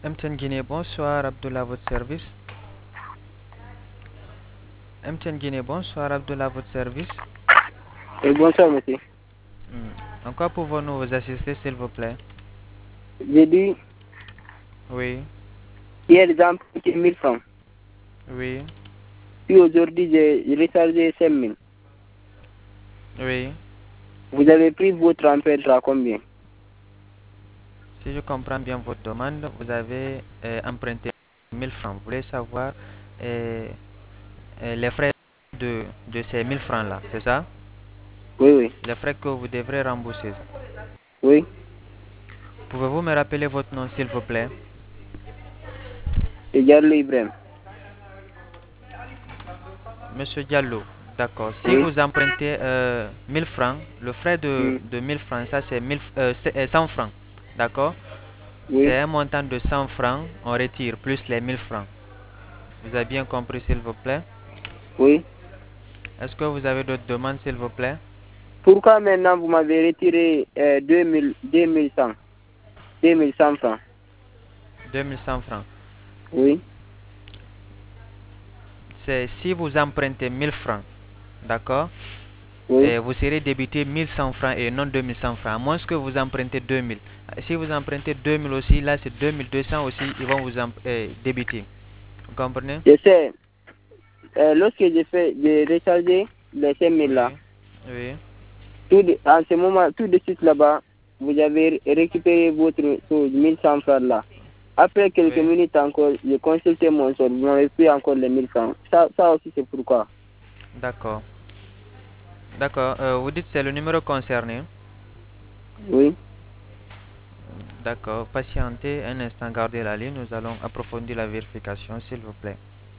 MTN Guinée, bonsoir, Abdullah, votre service. MTN Guinée, bonsoir, Abdullah, votre service. Bonsoir, monsieur. En quoi pouvons-nous vous assister, s'il vous plaît? J'ai dit, Oui, hier, j'ai emprunté 1000 francs. oui, Puis aujourd'hui, j'ai rechargé 5000. oui. Vous avez pris votre emprunt à combien? Si je comprends bien votre demande, vous avez emprunté 1000 francs. Vous voulez savoir euh, les frais de ces 1000 francs-là, c'est ça? Oui, oui. Les frais que vous devrez rembourser. Oui. Pouvez-vous me rappeler votre nom, s'il vous plaît? C'est Diallo Ibrahim. Monsieur Diallo, d'accord. Si Oui. vous empruntez 1000 francs, le frais Hmm. de 1000 francs, ça c'est 100 francs, d'accord? Oui. C'est un montant de 100 francs, on retire plus les 1000 francs. Vous avez bien compris, s'il vous plaît? Oui. Est-ce que vous avez d'autres demandes, s'il vous plaît? Pourquoi maintenant vous m'avez retiré 2100 2100 francs? 2100 francs. Oui. C'est si vous empruntez 1000 francs, d'accord? Oui. Et vous serez débité 1100 francs et non 2100 francs, à moins que vous empruntez 2000. Si vous empruntez 2000 aussi, là c'est 2200 aussi, ils vont vous débiter. Vous comprenez? Je sais. Lorsque j'ai rechargé les 5000 là, Oui, oui, en ce moment, tout de suite là-bas, vous avez récupéré votre chose, 1100 francs là. Après quelques oui. minutes encore, j'ai consulté mon solde, vous m'avez pris encore les 1000 francs. Ça aussi, c'est pourquoi. D'accord. D'accord. Vous dites c'est le numéro concerné. Oui. D'accord. Patientez un instant, gardez la ligne. Nous allons approfondir la vérification, s'il vous plaît.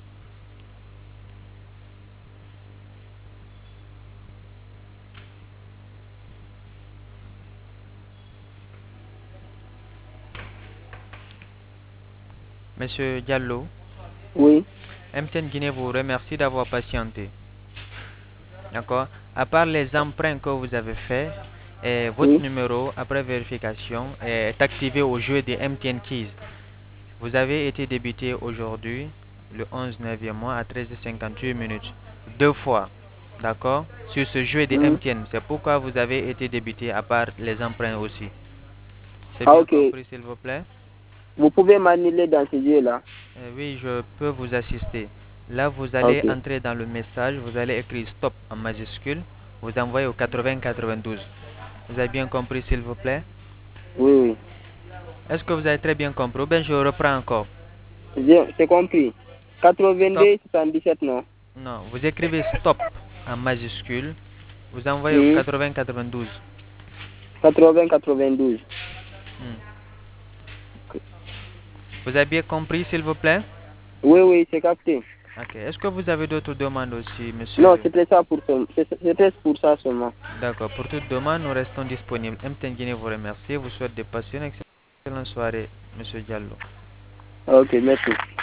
Monsieur Diallo, Oui. MTN Guinée vous remercie d'avoir patienté. D'accord. À part les emprunts que vous avez faits, votre Oui. numéro, après vérification, est activé au jeu des MTN Keys. Vous avez été débité aujourd'hui, le 11 9e mois, à 13h58 minutes. Deux fois. D'accord? Sur ce jeu des Hmm. MTN. C'est pourquoi vous avez été débité, à part les emprunts aussi. C'est Ah, bien ok. compris, s'il vous plaît? Vous pouvez m'annuler dans ce jeu-là. Oui, je peux vous assister. Là, vous Ah, allez ok. entrer dans le message, vous allez écrire stop en majuscule, vous envoyez au 8092. Vous avez bien compris, s'il vous plaît? Oui, oui. Est-ce que vous avez très bien compris? Ou bien je reprends encore. C'est compris. Stop. 82 77, non? Non, vous écrivez stop en majuscule, vous envoyez au Hmm. 8092. 80 92. Hmm. Vous avez bien compris, s'il vous plaît? Oui, oui, c'est capté. Ok. Est-ce que vous avez d'autres demandes aussi, Non, monsieur? c'était ça c'était pour ça seulement. D'accord. Pour toute demande, nous restons disponibles. MTN Guinée vous remercie. Vous souhaite de passer une excellente soirée, monsieur Diallo. Ok, merci.